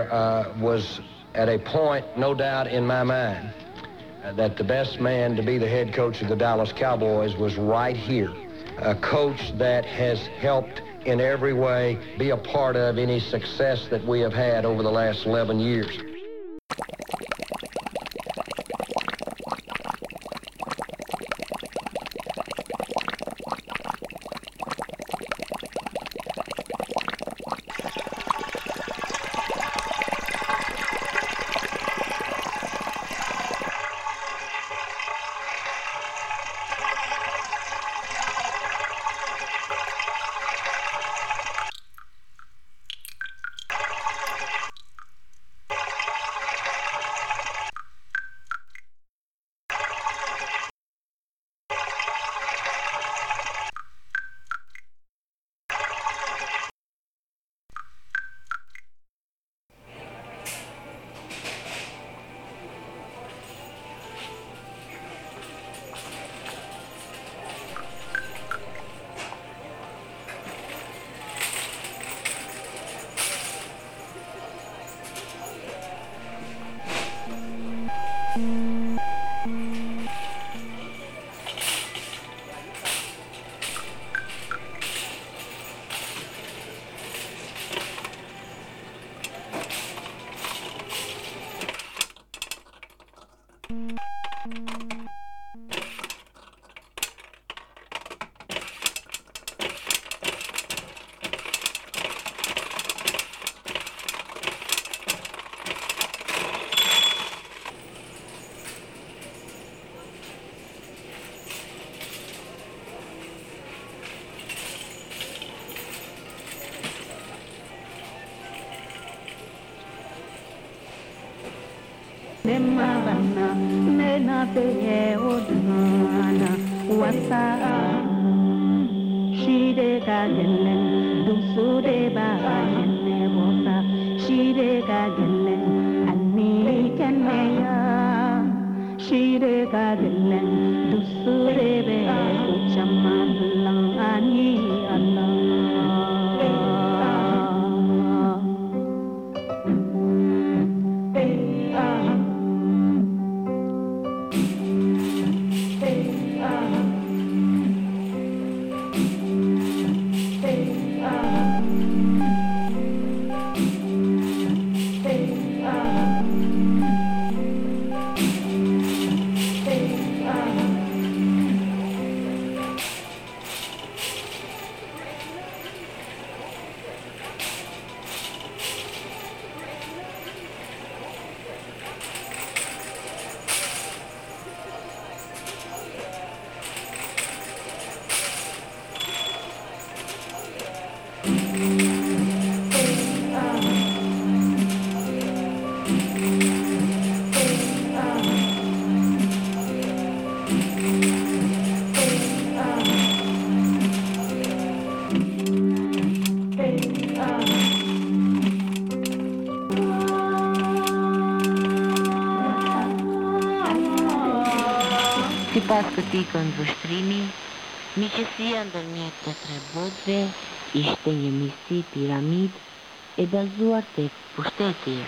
there was at a point, no doubt in my mind, that the best man to be the head coach of the Dallas Cowboys was right here. A coach that has helped in every way be a part of any success that we have had over the last 11 years. Sipas këtij këndvështrimi, miqësia ndërmjet të tre botëve ishte një misi piramid e bazuar tek pushteti.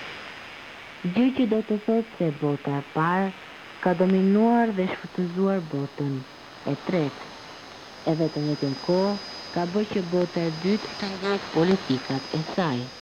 Gjë që do të thotë se bota e parë ka dominuar dhe shfrytëzuar botën e tretë. Edhe të njëjtën kohë ka bërë që bota e dytë të ndjekë politikat e saj.